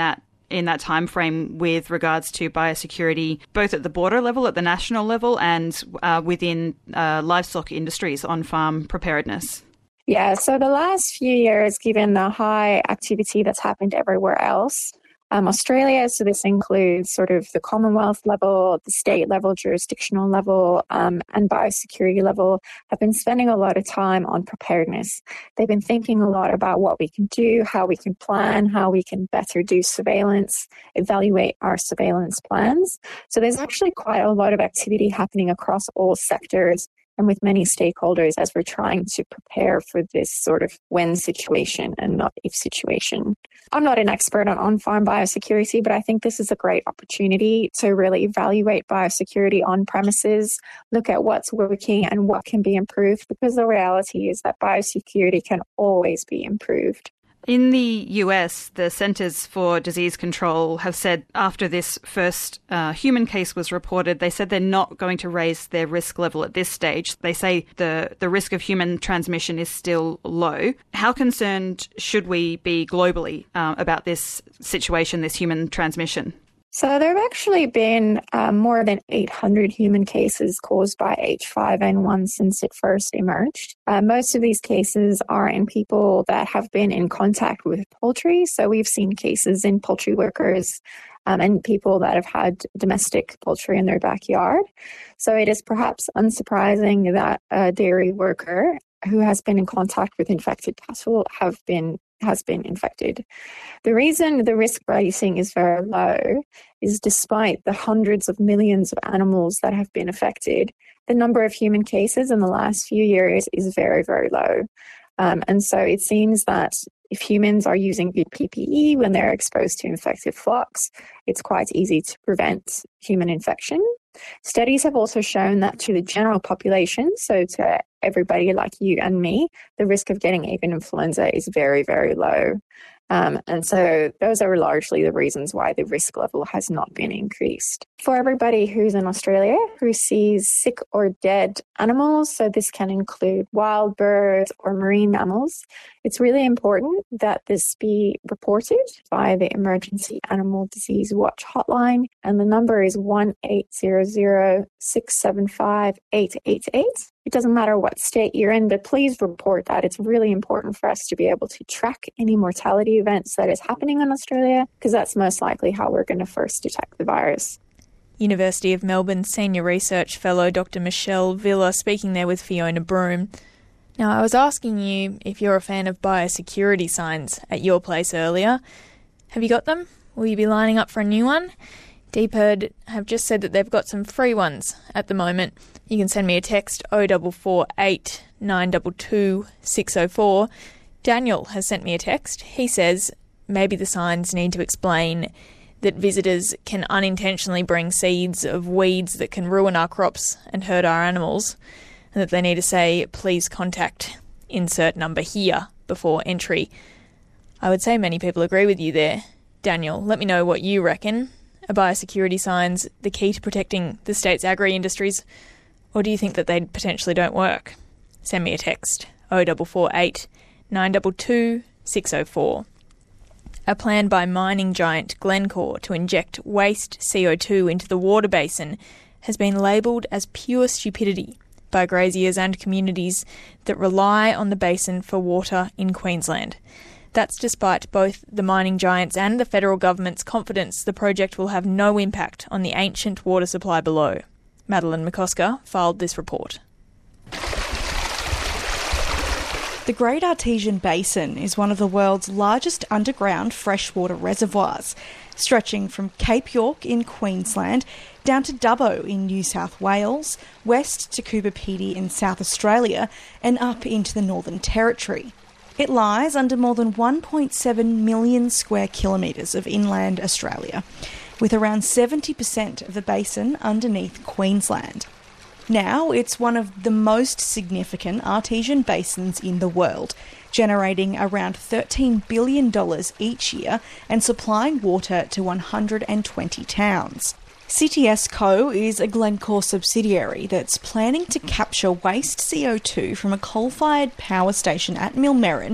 in that time frame with regards to biosecurity, both at the border level, at the national level, and uh, within uh, livestock industries on farm preparedness? Yeah, so the last few years, given the high activity that's happened everywhere else, Um, Australia, so this includes sort of the Commonwealth level, the state level, jurisdictional level, um, and biosecurity level, have been spending a lot of time on preparedness. They've been thinking a lot about what we can do, how we can plan, how we can better do surveillance, evaluate our surveillance plans. So there's actually quite a lot of activity happening across all sectors and with many stakeholders as we're trying to prepare for this sort of when situation and not if situation. I'm not an expert on on-farm biosecurity, but I think this is a great opportunity to really evaluate biosecurity on premises, look at what's working and what can be improved, because the reality is that biosecurity can always be improved. In the U S, the Centers for Disease Control have said after this first uh, human case was reported, they said they're not going to raise their risk level at this stage. They say the, the risk of human transmission is still low. How concerned should we be globally uh, about this situation, this human transmission? So there have actually been um, more than eight hundred human cases caused by H five N one since it first emerged. Uh, most of these cases are in people that have been in contact with poultry. So we've seen cases in poultry workers um, and people that have had domestic poultry in their backyard. So it is perhaps unsurprising that a dairy worker who has been in contact with infected cattle have been has been infected. The reason the risk rating is very low is despite the hundreds of millions of animals that have been affected, the number of human cases in the last few years is very, very low. Um, and so it seems that if humans are using good P P E when they're exposed to infected flocks, it's quite easy to prevent human infection. Studies have also shown that to the general population, so to everybody like you and me, the risk of getting avian influenza is very, very low. Um, and so those are largely the reasons why the risk level has not been increased. For everybody who's in Australia who sees sick or dead animals, so this can include wild birds or marine mammals, it's really important that this be reported by the Emergency Animal Disease Watch hotline, and the number is one eight hundred, six seven five, eight eight eight. It doesn't matter what state you're in, but please report that. It's really important for us to be able to track any mortality events that is happening in Australia, because that's most likely how we're going to first detect the virus. University of Melbourne Senior Research Fellow Doctor Michelle Villa speaking there with Fiona Broome. Now, I was asking you if you're a fan of biosecurity signs at your place earlier. Have you got them? Will you be lining up for a new one? DPIRD have just said that they've got some free ones at the moment. You can send me a text oh four four eight, nine two two, six oh four. Daniel has sent me a text. He says maybe the signs need to explain that visitors can unintentionally bring seeds of weeds that can ruin our crops and hurt our animals, and that they need to say, please contact insert number here before entry. I would say many people agree with you there. Daniel, let me know what you reckon. Are biosecurity signs the key to protecting the state's agri-industries, or do you think that they potentially don't work? Send me a text, oh four four eight, nine two two, six oh four. A plan by mining giant Glencore to inject waste C O two into the water basin has been labelled as pure stupidity by graziers and communities that rely on the basin for water in Queensland. That's despite both the mining giants and the federal government's confidence the project will have no impact on the ancient water supply below. Madeline McCosker filed this report. The Great Artesian Basin is one of the world's largest underground freshwater reservoirs, stretching from Cape York in Queensland down to Dubbo in New South Wales, west to Coober Pedy in South Australia, and up into the Northern Territory. It lies under more than one point seven million square kilometres of inland Australia, with around seventy percent of the basin underneath Queensland. Now, it's one of the most significant artesian basins in the world, generating around thirteen billion dollars each year and supplying water to one hundred twenty towns. C T S Co is a Glencore subsidiary that's planning to capture waste C O two from a coal-fired power station at Millmerran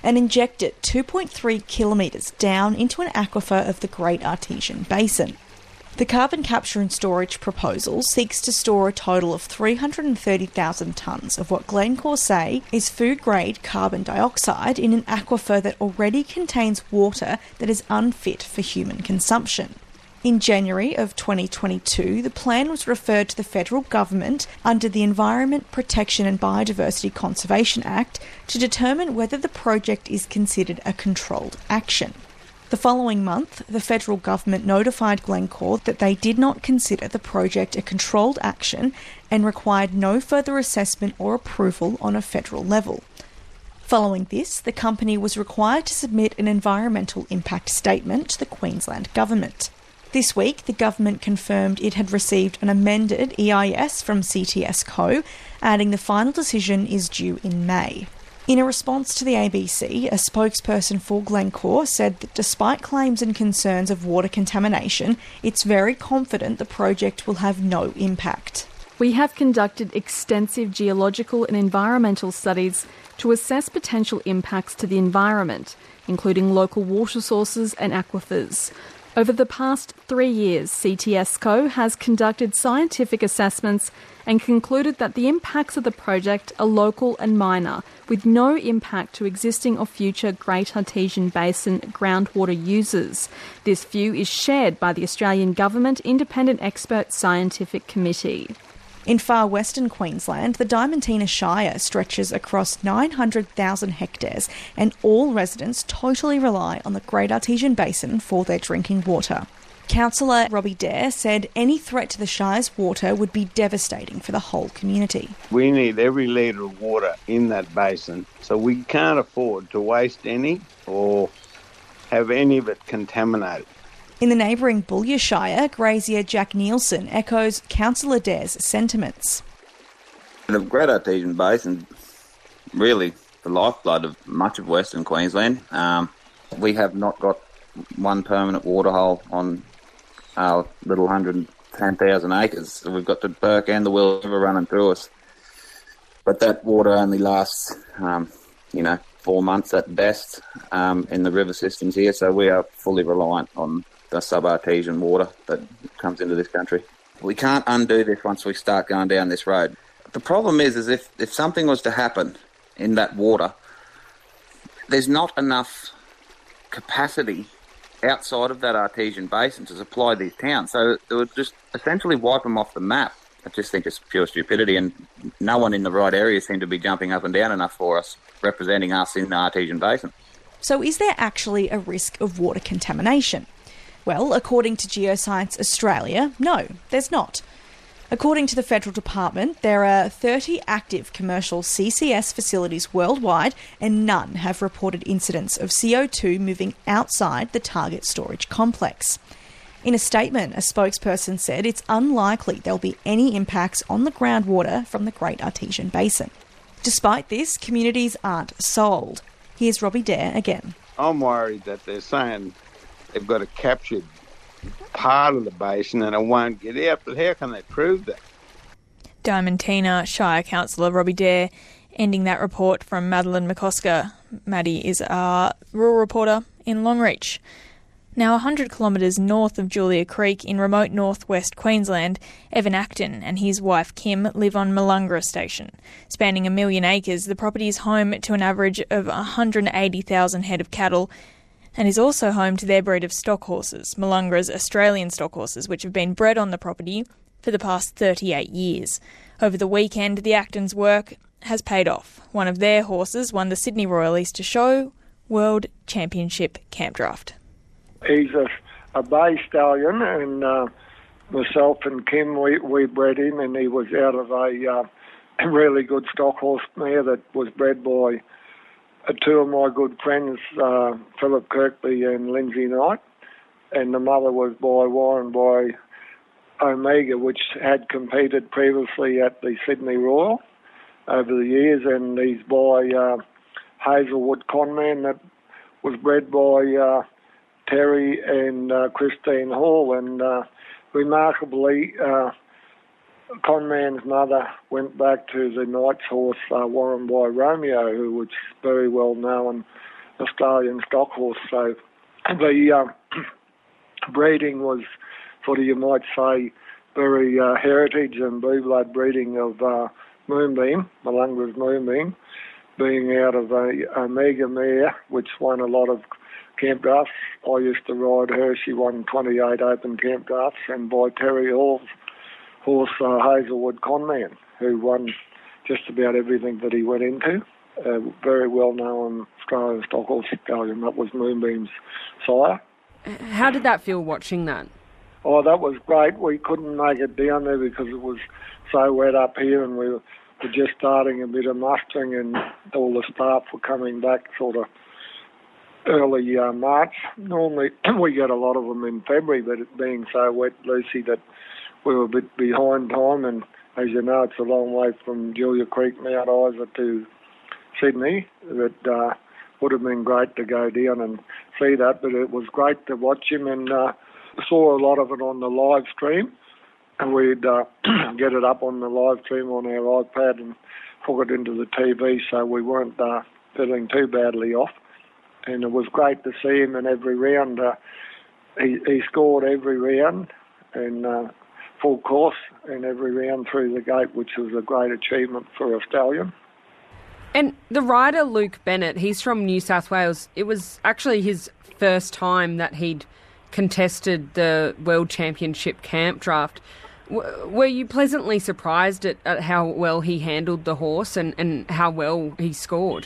and inject it two point three kilometres down into an aquifer of the Great Artesian Basin. The carbon capture and storage proposal seeks to store a total of three hundred thirty thousand tonnes of what Glencore say is food-grade carbon dioxide in an aquifer that already contains water that is unfit for human consumption. In January of twenty twenty-two, the plan was referred to the federal government under the Environment Protection and Biodiversity Conservation Act to determine whether the project is considered a controlled action. The following month, the federal government notified Glencore that they did not consider the project a controlled action and required no further assessment or approval on a federal level. Following this, the company was required to submit an environmental impact statement to the Queensland government. This week, the government confirmed it had received an amended E I S from C T S Co, adding the final decision is due in May. In a response to the A B C, a spokesperson for Glencore said that despite claims and concerns of water contamination, it's very confident the project will have no impact. We have conducted extensive geological and environmental studies to assess potential impacts to the environment, including local water sources and aquifers. Over the past three years, C T S Co has conducted scientific assessments and concluded that the impacts of the project are local and minor, with no impact to existing or future Great Artesian Basin groundwater users. This view is shared by the Australian Government Independent Expert Scientific Committee. In far western Queensland, the Diamantina Shire stretches across nine hundred thousand hectares, and all residents totally rely on the Great Artesian Basin for their drinking water. Councillor Robbie Dare said any threat to the Shire's water would be devastating for the whole community. We need every litre of water in that basin, so we can't afford to waste any or have any of it contaminated. In the neighbouring Boulia Shire, grazier Jack Nielsen echoes Councillor Dare's sentiments. The Great Artesian Basin, really the lifeblood of much of Western Queensland. Um, we have not got one permanent waterhole on our little one hundred ten thousand acres. So we've got the Burke and the Willow River running through us. But that water only lasts, um, you know, four months at best um, in the river systems here. So we are fully reliant on the sub-artesian water that comes into this country. We can't undo this once we start going down this road. The problem is, is if, if something was to happen in that water, there's not enough capacity outside of that artesian basin to supply these towns. So it would just essentially wipe them off the map. I just think it's pure stupidity, and no one in the right area seemed to be jumping up and down enough for us, representing us in the artesian basin. So is there actually a risk of water contamination? Well, according to Geoscience Australia, no, there's not. According to the Federal Department, there are thirty active commercial C C S facilities worldwide, and none have reported incidents of C O two moving outside the target storage complex. In a statement, a spokesperson said it's unlikely there'll be any impacts on the groundwater from the Great Artesian Basin. Despite this, communities aren't sold. Here's Robbie Dare again. I'm worried that they're saying they've got a captured part of the basin and it won't get out, but how can they prove that? Diamantina Shire Councillor Robbie Dare ending that report from Madeline McCosker. Maddie is our rural reporter in Longreach. Now, one hundred kilometres north of Julia Creek in remote northwest Queensland, Evan Acton and his wife Kim live on Malungra Station. Spanning a million acres, the property is home to an average of one hundred eighty thousand head of cattle and is also home to their breed of stock horses, Malungra's Australian stock horses, which have been bred on the property for the past thirty-eight years. Over the weekend, the Actons' work has paid off. One of their horses won the Sydney Royal Easter Show World Championship Camp Draft. He's a, a bay stallion, and uh, myself and Kim, we, we bred him, and he was out of a, uh, a really good stock horse mare that was bred by uh, two of my good friends, uh, Philip Kirkby and Lindsay Knight, and the mother was by Warren by Omega, which had competed previously at the Sydney Royal over the years, and he's by uh, Hazelwood Conman that was bred by uh, Terry and uh, Christine Hall, and uh, remarkably, uh, Conman's mother went back to the Knights horse uh, Warren by Romeo, who was very well known Australian stock horse. So the uh, breeding was sort of, you might say, very uh, heritage and blue blood breeding of uh, Moonbeam, Malunga's Moonbeam, being out of a Omega mare, which won a lot of camp drafts. I used to ride her. She won twenty-eight open camp drafts, and by Terry Hall's horse uh, Hazelwood Conman, who won just about everything that he went into. A very well-known Australian stock horse stallion. That was Moonbeam's sire. How did that feel watching that? Oh, that was great. We couldn't make it down there because it was so wet up here, and we were just starting a bit of mustering, and all the staff were coming back sort of early uh, March. Normally we get a lot of them in February, but it being so wet, Lucy, that we were a bit behind time, and as you know, it's a long way from Julia Creek, Mount Isa to Sydney. That uh, would have been great to go down and see that, but it was great to watch him, and uh, saw a lot of it on the live stream, and we'd uh, get it up on the live stream on our iPad and hook it into the T V, so we weren't uh, feeling too badly off. And it was great to see him in every round. Uh, he, he scored every round, and uh, full course in every round through the gate, which was a great achievement for a stallion. And the rider, Luke Bennett, he's from New South Wales. It was actually his first time that he'd contested the World Championship camp draft. W- were you pleasantly surprised at, at how well he handled the horse and, and how well he scored?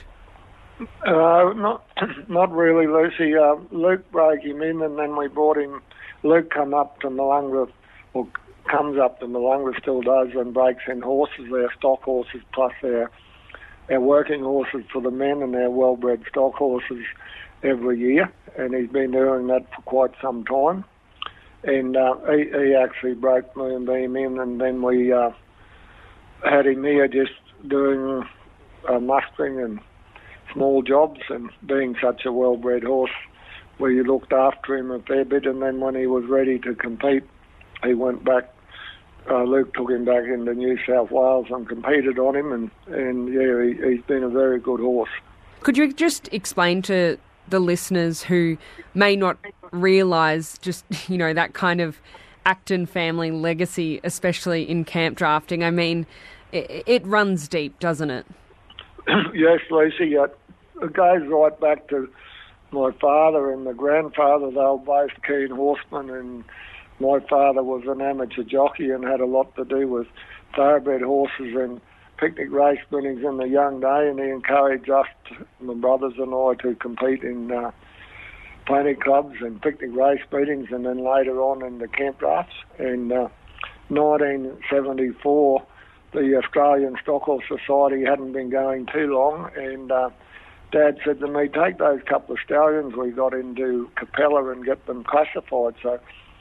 Uh, not not really, Lucy. Uh, Luke broke him in, and then we brought him. Luke come up to Malunga, or comes up to Malunga, still does, and breaks in horses, their stock horses, plus their, our working horses for the men and our well-bred stock horses every year. And he's been doing that for quite some time. And uh, he, he actually broke Moonbeam in, and then we uh, had him here just doing uh, mustering and small jobs, and being such a well-bred horse, we looked after him a fair bit, and then when he was ready to compete, he went back. Uh, Luke took him back into New South Wales and competed on him, and, and yeah, he, he's been a very good horse. Could you just explain to the listeners who may not realise just, you know, that kind of Acton family legacy, especially in camp drafting? I mean, it, it runs deep, doesn't it? Yes, Lucy. Uh, it goes right back to my father and my grandfather. They were both keen horsemen, and my father was an amateur jockey and had a lot to do with thoroughbred horses and picnic race winnings in the young day, and he encouraged us, my brothers and I, to compete in uh, pony clubs and picnic race meetings, and then later on in the camp drafts. In uh, nineteen seventy-four, the Australian Stock Horse Society hadn't been going too long, and uh, Dad said to me, take those couple of stallions we got into Capella and get them classified. So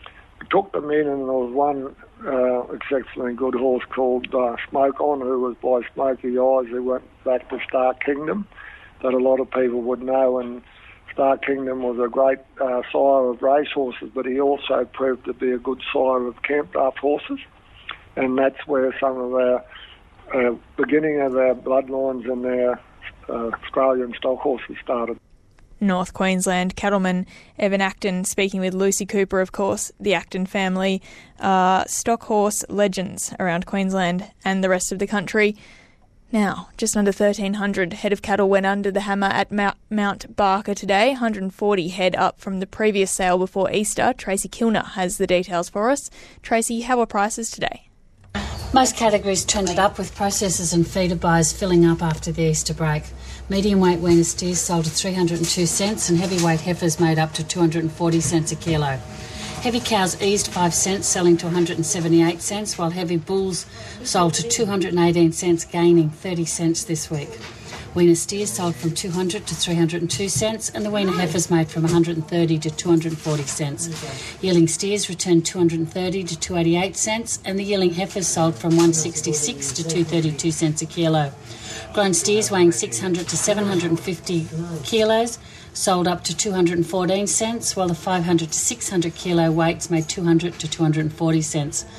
I took them in, and there was one uh, exceptionally good horse called uh, Smoke On, who was by Smoky Eyes, who went back to Star Kingdom, that a lot of people would know, and Star Kingdom was a great uh, sire of racehorses, but he also proved to be a good sire of camp draft horses. And that's where some of our uh, beginning of our bloodlines and our uh, Australian stock horses started. North Queensland cattleman Evan Acton speaking with Lucy Cooper, of course. The Acton family are stock horse legends around Queensland and the rest of the country. Now, just under thirteen hundred head of cattle went under the hammer at Mount, Mount Barker today, one hundred forty head up from the previous sale before Easter. Tracy Kilner has the details for us. Tracy, how are prices today? Most categories trended up, with processors and feeder buys filling up after the Easter break. Medium weight weaner steers sold at three hundred two cents, and heavyweight heifers made up to two hundred forty cents a kilo. Heavy cows eased five cents, selling to one hundred seventy-eight cents, while heavy bulls sold to two hundred eighteen cents, gaining thirty cents this week. Weaner steers sold from two hundred to three hundred two cents, and the weaner heifers made from one hundred thirty to two hundred forty cents. Yearling steers returned two hundred thirty to two hundred eighty-eight cents, and the yearling heifers sold from one hundred sixty-six to two hundred thirty-two cents a kilo. Grown steers weighing six hundred to seven hundred fifty kilos sold up to two hundred fourteen cents, while the five hundred to six hundred kilo weights made two hundred to two hundred forty cents.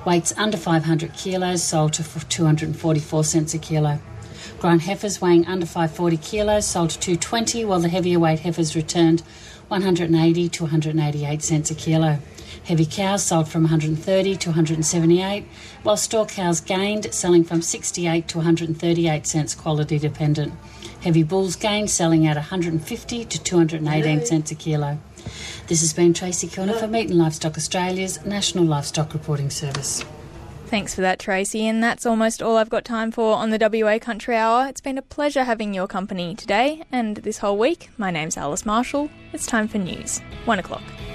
Weights under five hundred kilos sold to two hundred forty-four cents a kilo. Grown heifers weighing under five hundred forty kilos sold to two hundred twenty, while the heavier weight heifers returned one hundred eighty to one hundred eighty-eight cents a kilo. Heavy cows sold from one hundred thirty to one hundred seventy-eight, while store cows gained, selling from sixty-eight to one hundred thirty-eight cents, quality dependent. Heavy bulls gained, selling at one hundred fifty to two hundred eighteen cents a kilo. This has been Tracy Kilner for Meat and Livestock Australia's National Livestock Reporting Service. Thanks for that, Tracy, and that's almost all I've got time for on the W A Country Hour. It's been a pleasure having your company today and this whole week. My name's Alice Marshall. It's time for news. One o'clock.